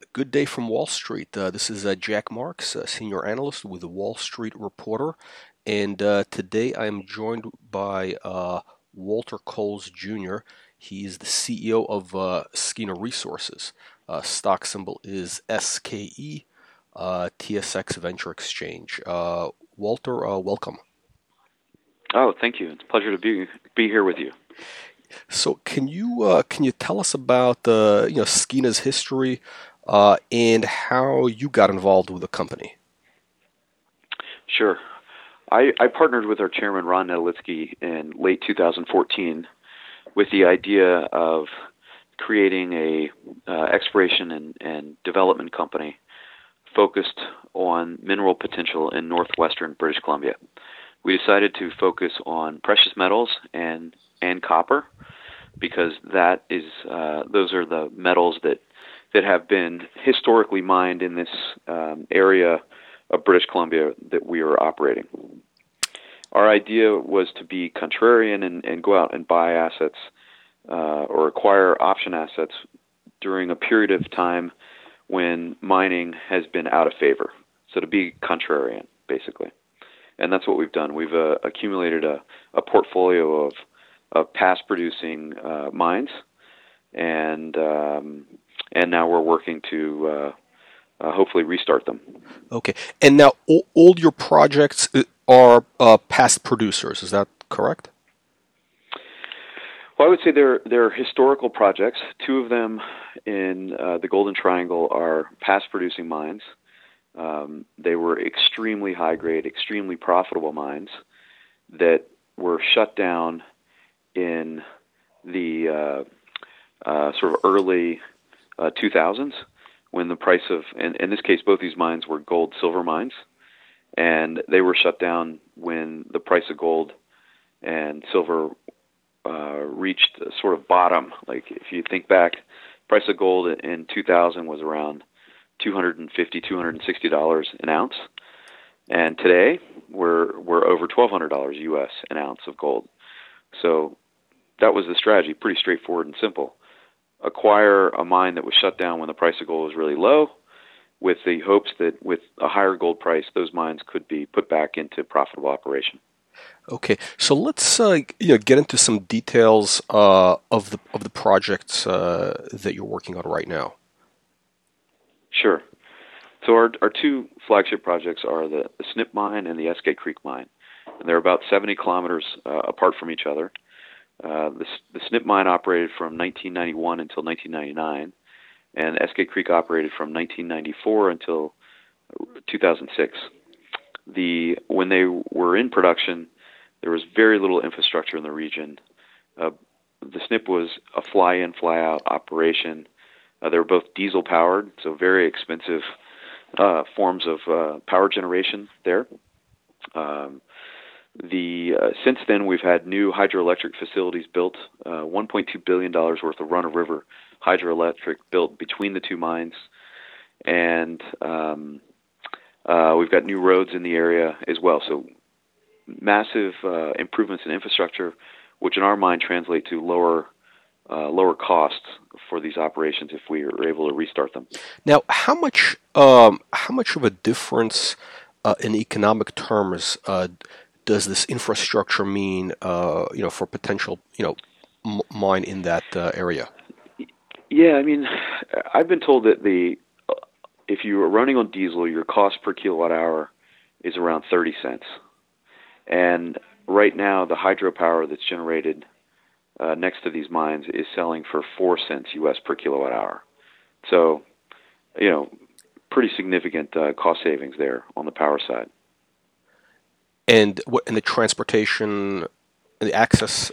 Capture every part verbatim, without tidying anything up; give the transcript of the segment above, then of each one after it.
Good day from Wall Street. Uh, this is uh, Jack Marks, a senior analyst with the Wall Street Reporter, and uh, today I am joined by uh, Walter Coles Junior He is the C E O of uh, Skeena Resources. Uh, stock symbol is S K E, uh, T S X Venture Exchange. Uh, Walter, uh, welcome. Oh, thank you. It's a pleasure to be be here with you. So, can you uh, can you tell us about uh, you know Skeena's history uh, and how you got involved with the company? Sure. I, I partnered with our chairman, Ron Nedlitsky, in late two thousand fourteen with the idea of creating a uh, exploration and, and development company focused on mineral potential in northwestern British Columbia. We decided to focus on precious metals and and copper because that is uh, those are the metals that that have been historically mined in this um, area of British Columbia that we are operating. Our idea was to be contrarian and, and go out and buy assets uh, or acquire option assets during a period of time when mining has been out of favor. So to be contrarian, basically. And that's what we've done. We've uh, accumulated a, a portfolio of, of past-producing uh, mines, and um, and now we're working to uh, uh, hopefully restart them. Okay. And now all, all your projects uh, are uh, past producers, is that correct? Well, I would say they're, they're historical projects. Two of them in uh, the Golden Triangle are past-producing mines. Um, they were extremely high-grade, extremely profitable mines that were shut down in the uh, uh, sort of early uh, two thousands when the price of, and in this case, both these mines were gold-silver mines, and they were shut down when the price of gold and silver uh, reached a sort of bottom. Like if you think back, price of gold in two thousand was around two hundred fifty dollars, two hundred sixty dollars an ounce, and today we're we're over twelve hundred dollars U S an ounce of gold. So that was the strategy, pretty straightforward and simple. Acquire a mine that was shut down when the price of gold was really low, with the hopes that with a higher gold price, those mines could be put back into profitable operation. Okay, so let's uh, you know, get into some details uh, of the of the projects uh, that you're working on right now. Sure. So our our two flagship projects are the, the Snip mine and the Eskay Creek mine, and they're about seventy kilometers uh, apart from each other. Uh, the, the Snip mine operated from nineteen ninety-one until nineteen ninety-nine, and Eskay Creek operated from nineteen ninety-four until two thousand six. The when they were in production, there was very little infrastructure in the region. Uh, the Snip was a fly-in, fly-out operation. Uh, they were both diesel-powered, so very expensive uh, forms of uh, power generation there. Um, the uh, since then, we've had new hydroelectric facilities built, uh, one point two billion dollars worth of run-of-river hydroelectric built between the two mines, and um, uh, we've got new roads in the area as well. So massive uh, improvements in infrastructure, which in our mind translate to lower uh, lower costs for these operations if we are able to restart them. Now, how much um, how much of a difference uh, in economic terms uh, does this infrastructure mean, uh, you know, for potential, you know, m- mine in that uh, area? Yeah, I mean, I've been told that the if you are running on diesel, your cost per kilowatt hour is around thirty cents. And right now, the hydropower that's generated uh, next to these mines is selling for four cents U S per kilowatt hour. So, you know, pretty significant uh, cost savings there on the power side. And what and the transportation, and the access.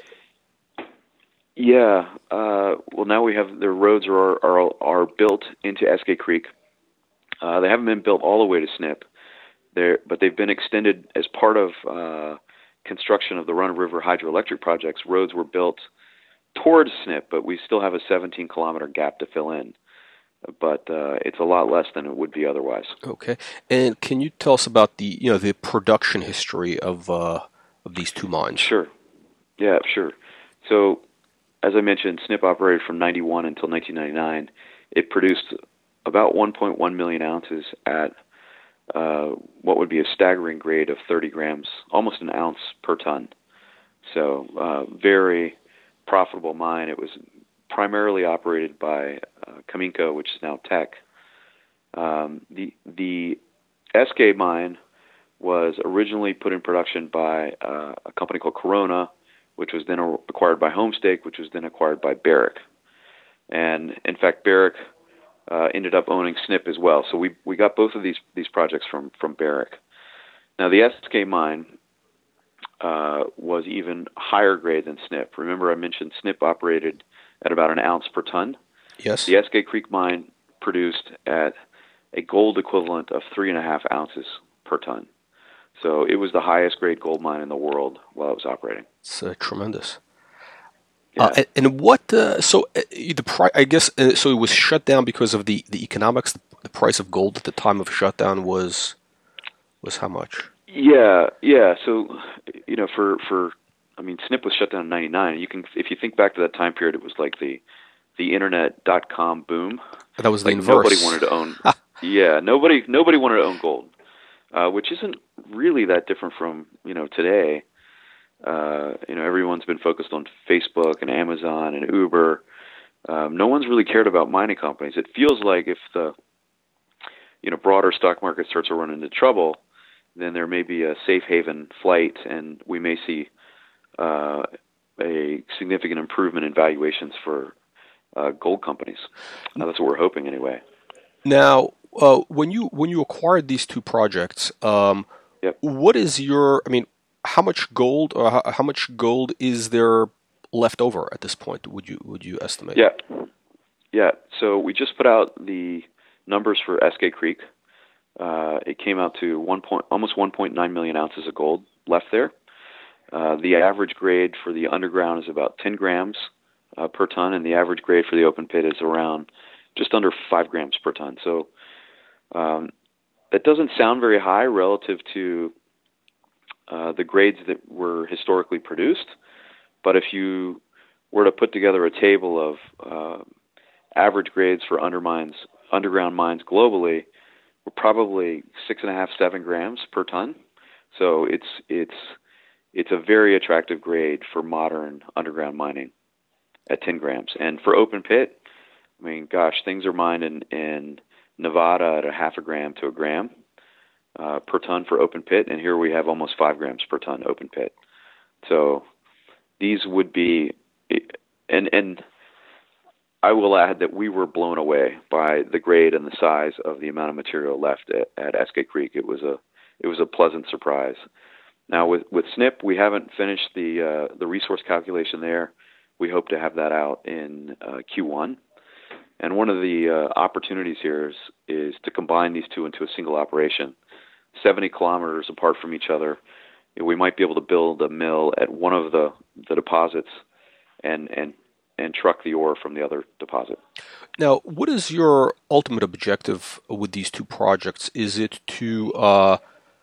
Yeah. Uh, well, now we have the roads are are are built into Eskay Creek. Uh, they haven't been built all the way to Snip. There, but they've been extended as part of uh, construction of the Run River hydroelectric projects. Roads were built towards Snip, but we still have a seventeen kilometer gap to fill in. But uh, it's a lot less than it would be otherwise. Okay, and can you tell us about the you know the production history of uh, of these two mines? Sure. Yeah, sure. So, as I mentioned, Snip operated from ninety-one until nineteen ninety-nine. It produced about one point one million ounces at uh, what would be a staggering grade of thirty grams, almost an ounce per ton. So uh, very profitable mine. It was primarily operated by uh, Caminco, which is now Teck. Um, the the Eskay mine was originally put in production by uh, a company called Corona, which was then acquired by Homestake, which was then acquired by Barrick. And in fact, Barrick uh, ended up owning Snip as well. So we we got both of these these projects from from Barrick. Now the Eskay mine uh, was even higher grade than Snip. Remember, I mentioned Snip operated at about an ounce per ton. Yes. The Eskay Creek mine produced at a gold equivalent of three and a half ounces per ton. So it was the highest grade gold mine in the world while it was operating. It's uh, tremendous. Yeah. Uh, and, and what? Uh, so uh, the price, I guess. Uh, so it was shut down because of the, the economics. The price of gold at the time of shutdown was was how much? Yeah, yeah. So you know, for for I mean, Snip was shut down in ninety-nine. You can, if you think back to that time period, it was like the the internet dot com boom. That was the like inverse. Nobody wanted to own. yeah, nobody nobody wanted to own gold, uh, which isn't really that different from you know today. Uh, you know, everyone's been focused on Facebook and Amazon and Uber. Um, no one's really cared about mining companies. It feels like if the you know broader stock market starts to run into trouble, then there may be a safe haven flight, and we may see uh, a significant improvement in valuations for uh, gold companies. Now, that's what we're hoping, anyway. Now, uh, when you when you acquired these two projects, um, yep. what is your? I mean, how much gold or how, how much gold is there left over at this point? Would you would you estimate? Yeah, yeah. So we just put out the numbers for Eskay Creek. Uh, it came out to one point, almost one point nine million ounces of gold left there. Uh, the average grade for the underground is about ten grams uh, per ton, and the average grade for the open pit is around just under five grams per ton. So um, that doesn't sound very high relative to uh, the grades that were historically produced. But if you were to put together a table of uh, average grades for undermines, underground mines globally, we're probably six and a half, seven grams per ton. So it's it's it's a very attractive grade for modern underground mining at ten grams. And for open pit, I mean, gosh, things are mined in, in Nevada at a half a gram to a gram uh, per ton for open pit, and here we have almost five grams per ton open pit. So these would be, and and I will add that we were blown away by the grade and the size of the amount of material left at, at Eskay Creek. It was a it was a pleasant surprise. Now with with Snip, we haven't finished the uh, the resource calculation there. We hope to have that out in uh, Q one. And one of the uh, opportunities here is, is to combine these two into a single operation, seventy kilometers apart from each other. We might be able to build a mill at one of the, the deposits and, and and truck the ore from the other deposit. Now, what is your ultimate objective with these two projects? Is it to uh,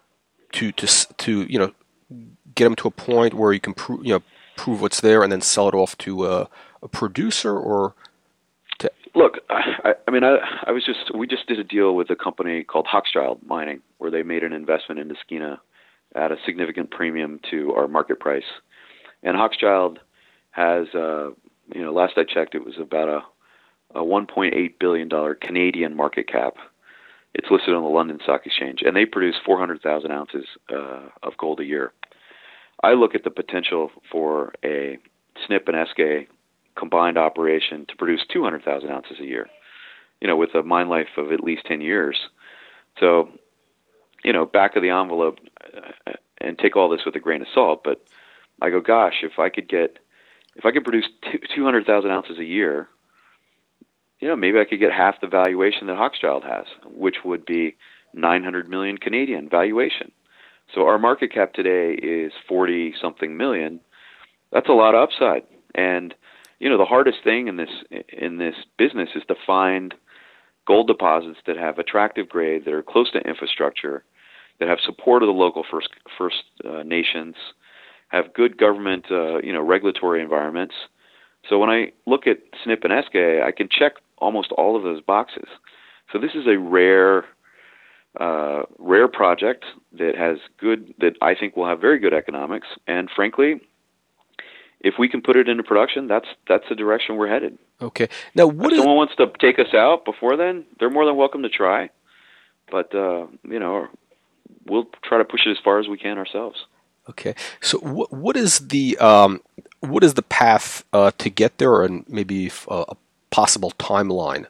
to to to you know get them to a point where you can prove you know prove what's there and then sell it off to a, a producer, or to... Look, I, I mean, I, I was just we just did a deal with a company called Hochschild Mining, where they made an investment into Skeena at a significant premium to our market price. And Hochschild has, uh, you know, last I checked, it was about a, a one point eight billion dollars Canadian market cap. It's listed on the London Stock Exchange, and they produce four hundred thousand ounces uh, of gold a year. I look at the potential for a Snip and Eskay combined operation to produce two hundred thousand ounces a year, you know, with a mine life of at least ten years. So, you know, back of the envelope, uh, and take all this with a grain of salt, but I go, gosh, if I could get, if I could produce two hundred thousand ounces a year, you know, maybe I could get half the valuation that Hochschild has, which would be nine hundred million Canadian valuation. So our market cap today is forty something million. That's a lot of upside. And, you know, the hardest thing in this, in this business is to find gold deposits that have attractive grade, that are close to infrastructure, that have support of the local First First uh, Nations, have good government, uh, you know, regulatory environments. So when I look at Snip and Eskay, I can check almost all of those boxes. So this is a rare, uh, rare project that has good, that I think will have very good economics. And frankly, if we can put it into production, that's that's the direction we're headed. Okay. Now, what if is someone wants to take us out before then, they're more than welcome to try. But uh, you know, we'll try to push it as far as we can ourselves. okay? So, what what is the um, what is the path uh, to get there, and maybe uh, a possible timeline?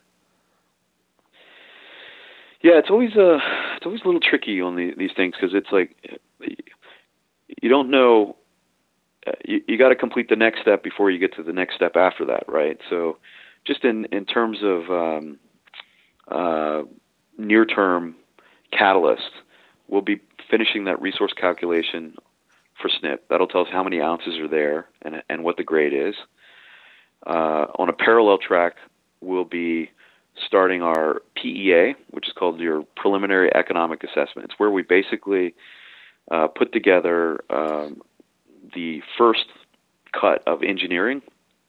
Yeah, it's always uh, it's always a little tricky on the, these things because it's like you don't know. Uh, you you got to complete the next step before you get to the next step after that, right? So, just in in terms of um, uh, near term catalyst, we'll be finishing that resource calculation for S N P. That'll tell us how many ounces are there and and what the grade is. Uh, on a parallel track, we'll be starting our P E A, which is called your Preliminary Economic Assessment. It's where we basically uh, put together um, the first cut of engineering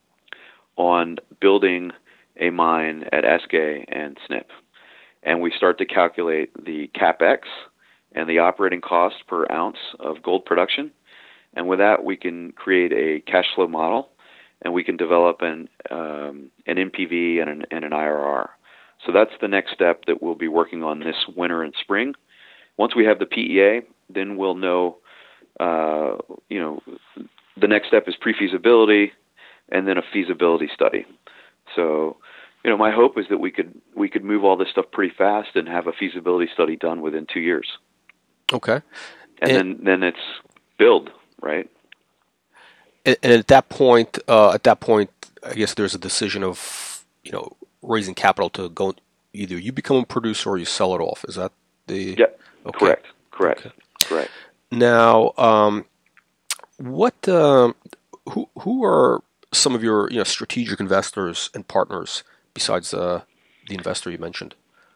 on building a mine at Eskay and S N P. And we start to calculate the CapEx and the operating cost per ounce of gold production. And with that, we can create a cash flow model, and we can develop an um, an N P V and an, and an I R R. So that's the next step that we'll be working on this winter and spring. Once we have the P E A, then we'll know, uh, you know, the next step is pre-feasibility and then a feasibility study. So, you know, my hope is that we could we could move all this stuff pretty fast and have a feasibility study done within two years. Okay. And, and then then it's build, right? And, and at that point, uh, at that point, I guess there's a decision of, you know, raising capital to go. Either you become a producer or you sell it off. Is that the? Yeah. Okay. Correct. Correct. Okay. Correct. Now, um, what? Uh, who who are some of your you know strategic investors and partners besides uh, the investor you mentioned?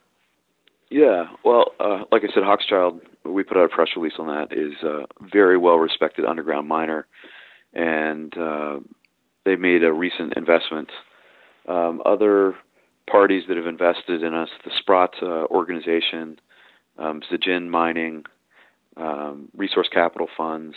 Yeah, well, uh, like I said, Hochschild, we put out a press release on that, is a very well-respected underground miner, and uh, they made a recent investment. Um, other parties that have invested in us, the Sprott uh, organization, um, Zijin Mining, um, Resource Capital Funds,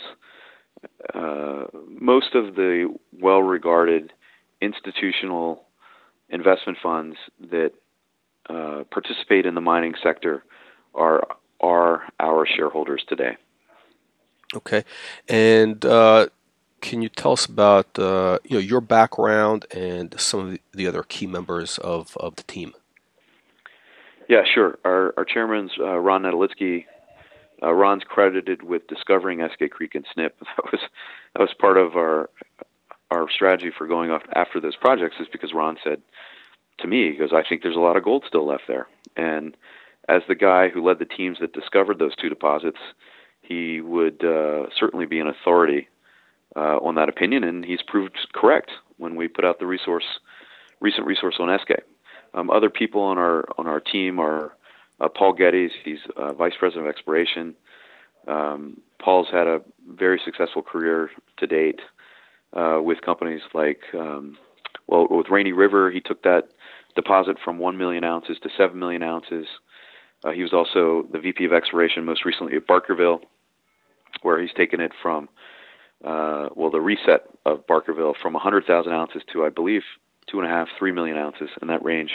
uh, most of the well-regarded institutional investment funds that uh, participate in the mining sector are are our shareholders today. Okay, and uh, can you tell us about uh, you know your background and some of the, the other key members of, of the team? Yeah, sure. Our our chairman's uh, Ron Nedolitsky. Uh, Ron's credited with discovering Eskay Creek and S N P. That was that was part of our our strategy for going off after those projects, is because Ron said to me, he goes, I think there's a lot of gold still left there. And as the guy who led the teams that discovered those two deposits, he would uh, certainly be an authority uh, on that opinion, and he's proved correct when we put out the resource, recent resource on Eskay. Um, other people on our on our team are uh, Paul Geddes. He's uh, vice president of exploration. Um, Paul's had a very successful career to date uh, with companies like, um, well, with Rainy River, he took that deposit from one million ounces to seven million ounces. Uh, he was also the V P of exploration most recently at Barkerville, where he's taken it from, uh, well, the reset of Barkerville from one hundred thousand ounces to, I believe, two and a half, three million ounces in that range.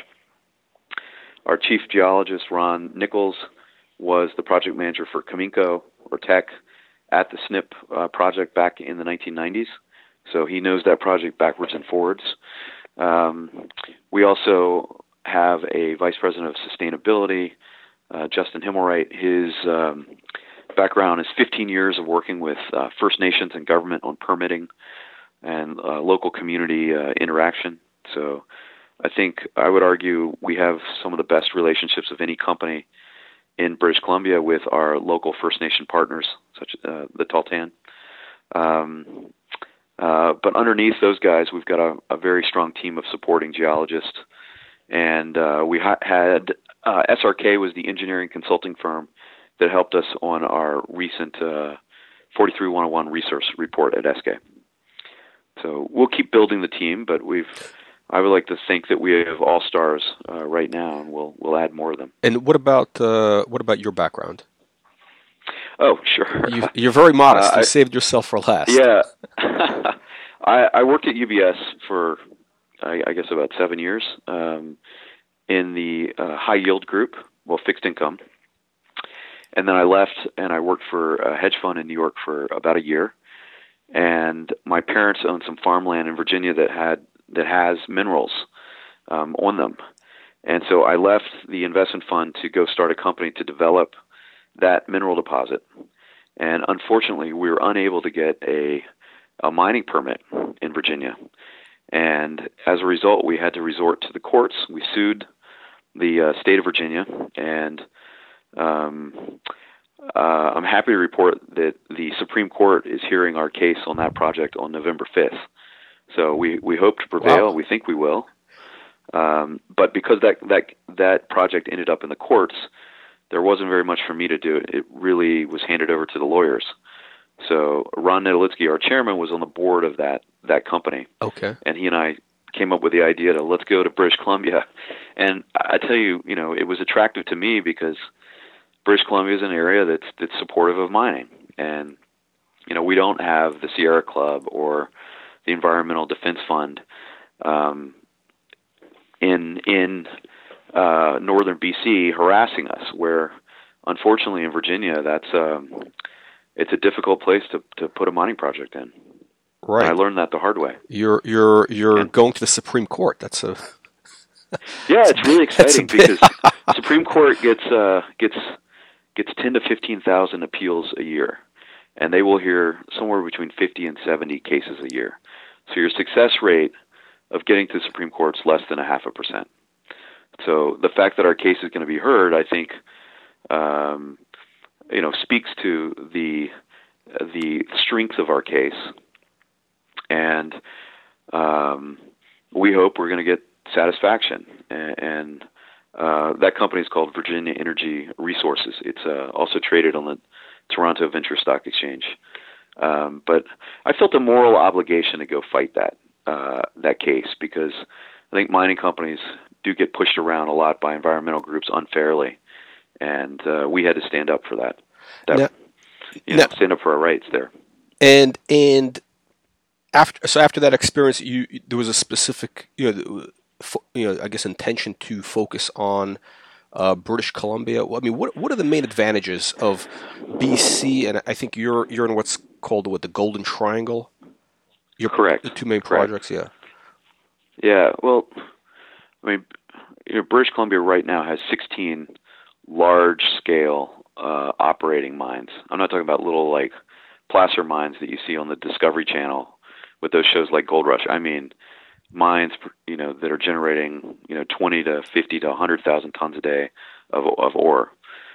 Our chief geologist, Ron Nichols, was the project manager for Cominco, or Teck, at the S N P uh, project back in the nineteen nineties. So he knows that project backwards and forwards. Um, we also have a vice president of sustainability, uh, Justin Himmelwright. His um, background is fifteen years of working with uh, First Nations and government on permitting and uh, local community uh, interaction. So I think I would argue we have some of the best relationships of any company in British Columbia with our local First Nation partners, such as uh, the Tahltan. Um, uh, but underneath those guys, we've got a, a very strong team of supporting geologists. And uh, we ha- had uh, S R K was the engineering consulting firm that helped us on our recent uh, forty-three one oh one resource report at Eskay. So we'll keep building the team, but we've I would like to think that we have all stars uh, right now, and we'll we'll add more of them. And what about uh, what about your background? Oh, sure. You, you're very modest. Uh, You I, saved yourself for last. yeah, I, I worked at U B S for I, I guess about seven years um, in the uh, high yield group, well, fixed income, and then I left and I worked for a hedge fund in New York for about a year. And my parents owned some farmland in Virginia that had that has minerals um, on them, and so I left the investment fund to go start a company to develop that mineral deposit. And unfortunately, we were unable to get a a mining permit in Virginia, and as a result, we had to resort to the courts. We sued the uh, state of Virginia, and um, Uh, I'm happy to report that the Supreme Court is hearing our case on that project on November fifth. So we, we hope to prevail. Wow. We think we will. Um, but because that, that that project ended up in the courts, there wasn't very much for me to do. It really was handed over to the lawyers. So Ron Nedolitzky, our chairman, was on the board of that, that company. Okay. And he and I came up with the idea to let's go to British Columbia. And I tell you, you know, it was attractive to me because British Columbia is an area that's that's supportive of mining, and you know we don't have the Sierra Club or the Environmental Defense Fund um, in in uh, northern B C harassing us. Where unfortunately in Virginia, that's um, it's a difficult place to to put a mining project in. Right. And I learned that the hard way. You're you're you're and, going to the Supreme Court. That's a yeah, it's really exciting bit... because Supreme Court gets uh, gets. gets ten to fifteen thousand appeals a year, and they will hear somewhere between fifty and seventy cases a year. So your success rate of getting to the Supreme Court is less than a half a percent. So the fact that our case is going to be heard, I think, um, you know, speaks to the the strength of our case, and um, we hope we're going to get satisfaction. And, and uh, that company is called Virginia Energy Resources. It's uh, also traded on the Toronto Venture Stock Exchange. Um, but I felt a moral obligation to go fight that uh, that case because I think mining companies do get pushed around a lot by environmental groups unfairly, and uh, we had to stand up for that. that now, you know, now, stand up for our rights there. And and after so after that experience, you there was a specific you know you know I guess intention to focus on uh, British Columbia. I mean, what what are the main advantages of B C? And I think you're you're in what's called what the Golden Triangle. You're correct. The two main correct. projects, yeah. Yeah. Well, I mean, you know, British Columbia right now has sixteen large-scale uh, operating mines. I'm not talking about little like placer mines that you see on the Discovery Channel with those shows like Gold Rush. I mean, mines, you know, that are generating, you know, twenty to fifty to one hundred thousand tons a day of of ore.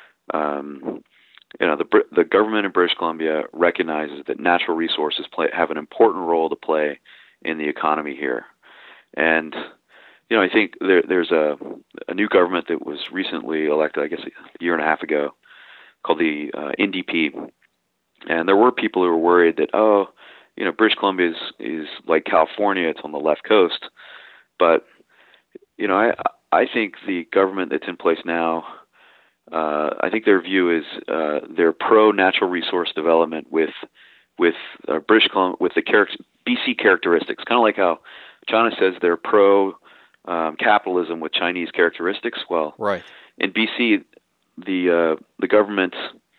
Um, you know, the the government in British Columbia recognizes that natural resources play have an important role to play in the economy here, and you know, I think there, there's a a new government that was recently elected, I guess a year and a half ago, called the uh, N D P, and there were people who were worried that oh, you know, British Columbia is is like California, it's on the left coast, but you know, I I think the government that's in place now. Uh, I think their view is uh, they're pro natural resource development with with uh, British Columbia with the char- B C characteristics, kind of like how China says they're pro um, capitalism with Chinese characteristics. Well, right. In B C, the uh, the government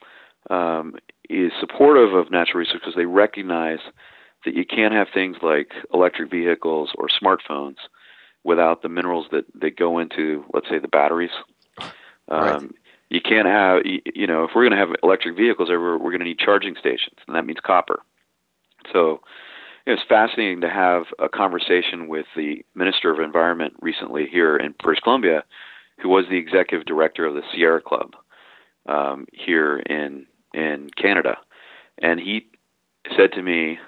um, is supportive of natural resources because they recognize that you can't have things like electric vehicles or smartphones without the minerals that, that go into, let's say, the batteries. Um, right. You can't have, you know, if we're going to have electric vehicles everywhere, we're going to need charging stations, and that means copper. So it was fascinating to have a conversation with the Minister of Environment recently here in British Columbia, who was the executive director of the Sierra Club um, here in in Canada. And he said to me,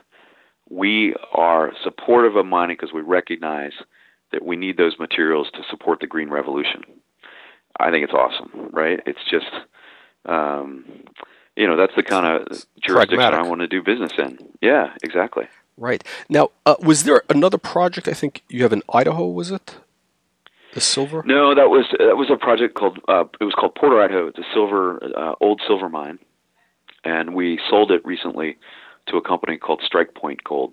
we are supportive of mining because we recognize that we need those materials to support the green revolution. I think it's awesome, right? It's just, um, you know, that's the kind of jurisdiction Pragmatic. I want to do business in. Yeah, exactly. Right. Now, uh, was there another project? I think you have in Idaho. Was it the silver? No, that was that was a project called uh, it was called Porter, Idaho. It's a silver uh, old silver mine, and we sold it recently to a company called Strike Point Gold.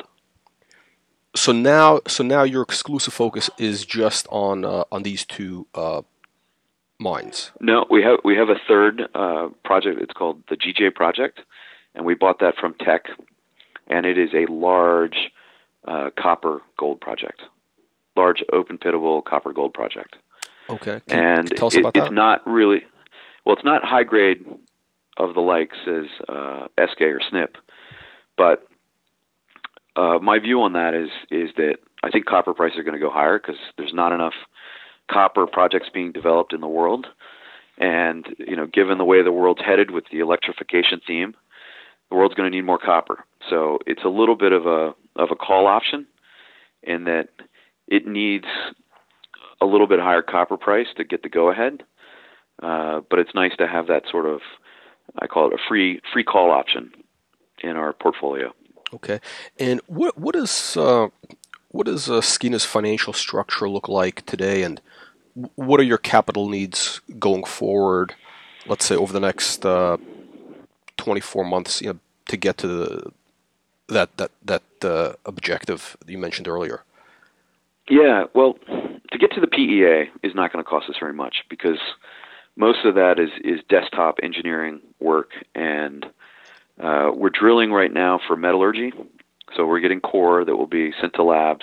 So now, so now your exclusive focus is just on uh, on these two uh, mines. No, we have we have a third uh, project. It's called the G J project, and we bought that from Teck, and it is a large uh, copper gold project, large open pitable copper gold project. Okay, can and you tell us it, about it's that? not really well. It's not high grade of the likes as uh, S K or S N P, but uh, my view on that is is that I think copper prices are going to go higher because there's not enough copper projects being developed in the world, and you know, given the way the world's headed with the electrification theme, the world's going to need more copper. So it's a little bit of a of a call option in that it needs a little bit higher copper price to get the go ahead. Uh, but it's nice to have that sort of, I call it a free free call option in our portfolio. Okay, and what what is uh, what does uh, Skeena's financial structure look like today, and what are your capital needs going forward? Let's say over the next uh, twenty-four months, you know, to get to the, that that that uh, objective that you mentioned earlier. Yeah, well, to get to the P E A is not going to cost us very much because most of that is, is desktop engineering work, and uh, we're drilling right now for metallurgy. So we're getting core that will be sent to labs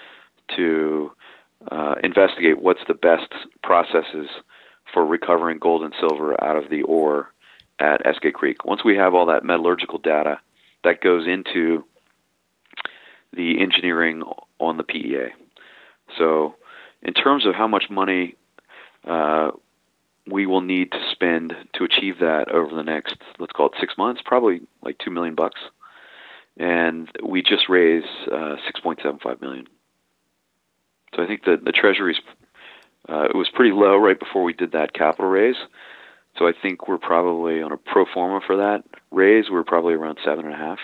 to uh, investigate what's the best processes for recovering gold and silver out of the ore at Eskay Creek. Once we have all that metallurgical data, that goes into the engineering on the P E A. So in terms of how much money uh, we will need to spend to achieve that over the next, let's call it six months, probably like two million bucks. And we just raised uh, six point seven five million. So I think that the Treasury's, uh, it was pretty low right before we did that capital raise. So I think we're probably on a pro forma for that raise, we're probably around seven and a half.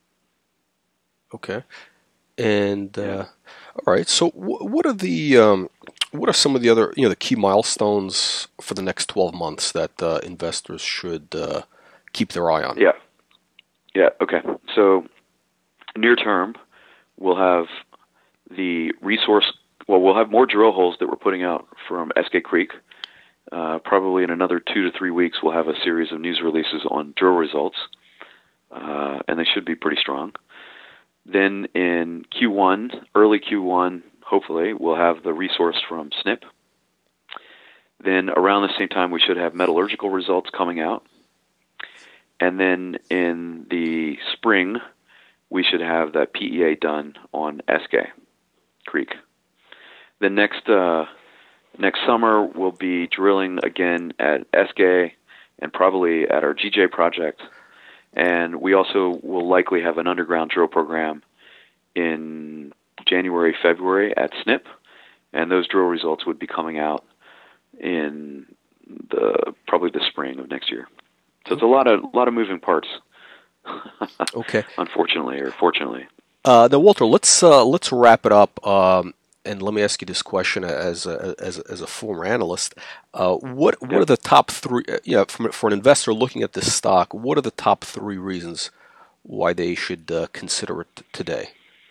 Okay. And uh, Yeah. all right. So, w- what are the um, what are some of the other, you know, the key milestones for the next twelve months that uh, investors should uh, keep their eye on? Yeah. Yeah. Okay. So near term, we'll have the resource. Well, we'll have more drill holes that we're putting out from Eskay Creek. Uh, probably in another two to three weeks, we'll have a series of news releases on drill results, uh, and they should be pretty strong. Then in Q one, early Q one, hopefully, we'll have the resource from S N P. Then around the same time, we should have metallurgical results coming out. And then in the spring, we should have that P E A done on Eskay Creek. Then next uh, next summer, we'll be drilling again at Eskay and probably at our G J project. And we also will likely have an underground drill program in January, February at S N P, and those drill results would be coming out in the probably the spring of next year. So it's a lot of a lot of moving parts. Okay. Unfortunately, or fortunately. Uh, now, Walter, let's uh, let's wrap it up. Um, and let me ask you this question as a, as as a former analyst: uh, What what Yep. are the top three? Uh, you know, from, for an investor looking at this stock, what are the top three reasons why they should uh, consider it today?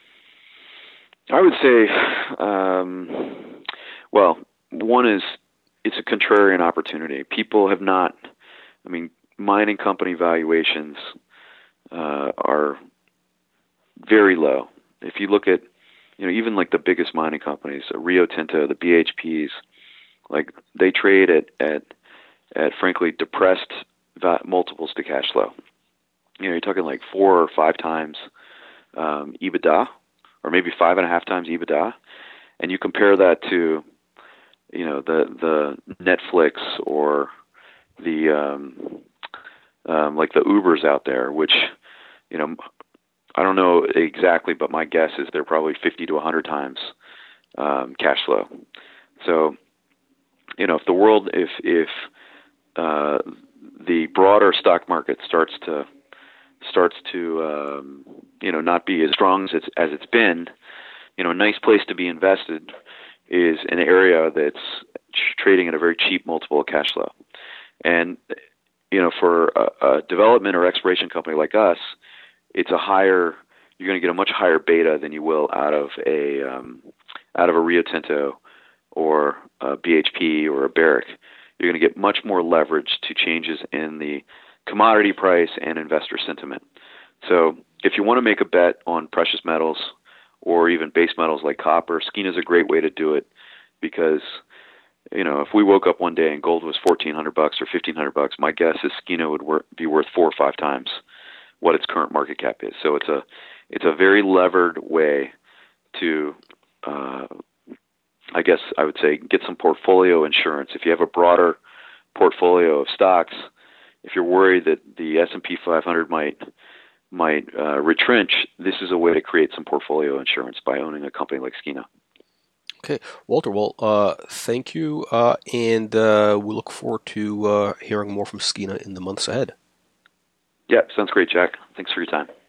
I would say, um, well, one is it's a contrarian opportunity. People have not. I mean, mining company valuations uh, are very low. If you look at, you know, even like the biggest mining companies, uh, Rio Tinto, the B H Ps, like they trade at at, at frankly depressed va- multiples to cash flow. You know, you're talking like four or five times um, EBITDA, or maybe five and a half times EBITDA, and you compare that to, you know, the the Netflix or the um, um, like the Ubers out there, which, you know, I don't know exactly, but my guess is they're probably fifty to one hundred times um, cash flow. So, you know, if the world, if if uh, the broader stock market starts to starts to um, you know not be as strong as it's as it's been, you know, a nice place to be invested is an area that's trading at a very cheap multiple of cash flow. And you know, for a, a development or exploration company like us, it's a higher. You're going to get a much higher beta than you will out of a um, out of a Rio Tinto or a B H P or a Barrick. You're going to get much more leverage to changes in the commodity price and investor sentiment. So if you want to make a bet on precious metals or even base metals like copper, Skeena is a great way to do it, because you know, if we woke up one day and gold was fourteen hundred bucks or fifteen hundred bucks, my guess is Skeena would wor- be worth four or five times what its current market cap is. So it's a it's a very levered way to, uh, I guess I would say, get some portfolio insurance. If you have a broader portfolio of stocks, if you're worried that the S and P five hundred might might uh, retrench, this is a way to create some portfolio insurance by owning a company like Skeena. Okay, Walter, well, uh, thank you, uh, and uh, we look forward to uh, hearing more from Skeena in the months ahead. Yeah, sounds great, Jack. Thanks for your time.